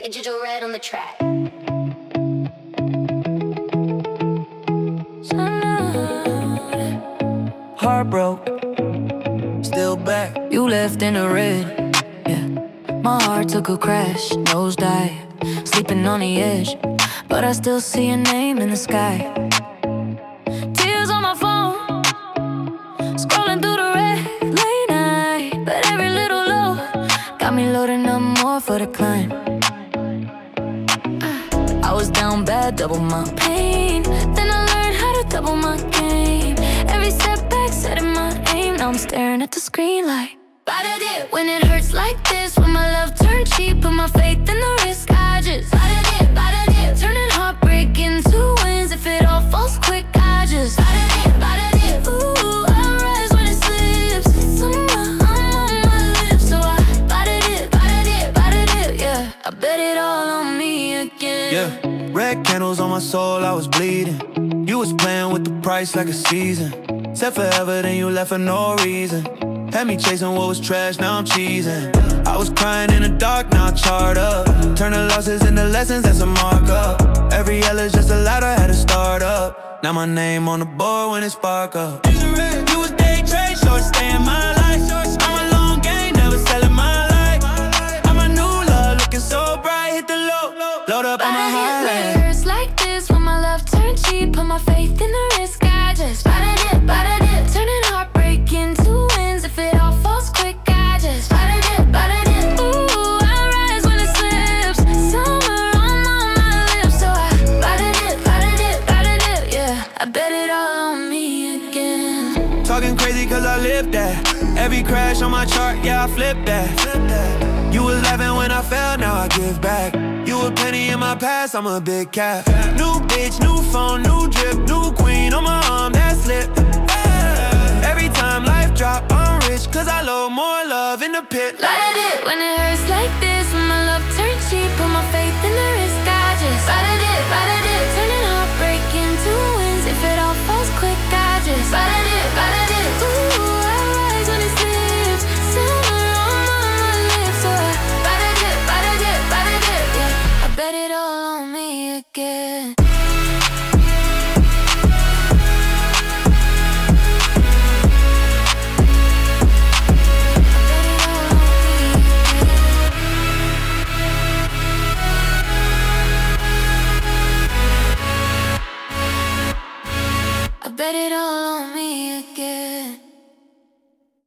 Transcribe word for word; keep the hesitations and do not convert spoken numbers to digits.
Digital Red on the track. Heart broke, still back. You left in the red, yeah. My heart took a crash, nosedive, sleeping on the edge, but I still see your name in the sky. Tears on my phone, scrolling through the red late night, but every little low got me loading up more for the climb. I was down bad, double my pain, then I learned how to double my game. Every setback setting my aim, now I'm staring at the screen like ba-da-dip. When it hurts like this, when my love turned cheap, put my faith in the risk, I just ba-da-dip, ba-da-dip. Turning heartbreak into wins, if it all falls quick, I just ba-da-dip, ba-da-dip. Ooh, I rise when it slips, somehow I'm on my lips, so I ba-da-dip, ba-da-dip, ba-da-dip, yeah. I bet it all on me again. Yeah, red candles on my soul, I was bleeding. You was playing with the price like a season. Said forever, then you left for no reason. Had me chasing what was trash, now I'm cheesing. I was crying in the dark, now I charred up. Turn the losses into lessons, that's a markup. Every L is just a ladder, had to start up. Now my name on the board when it spark up. You was day trade, short stay in my life. I'm a long game, never selling my life. I'm a new love, looking so bright, hit the low, load up on my highlight. When it hurts like this, when my love turned cheap, put my faith in the risk, I just ba-da-dip, ba-da-dip. Turning heartbreak into wins, if it all falls quick, I just ba-da-dip, ba-da-dip. Ooh, I rise when it slips, summer on my lips, so I ba-da-dip, ba-da-dip, ba-da-dip, yeah. I bet it all on me again. Talking crazy cause I lived that. Every crash on my chart, yeah, I flipped that. You was laughing when I fell, now I give back. You a penny in my past, I'm a big cat. New bitch, new phone, new drip, new queen on my arm, that's lit. Every time life drop, I'm rich, cause I load more love in the pit. Let it, when it hurts like this, when my love turned cheap, put my faith in the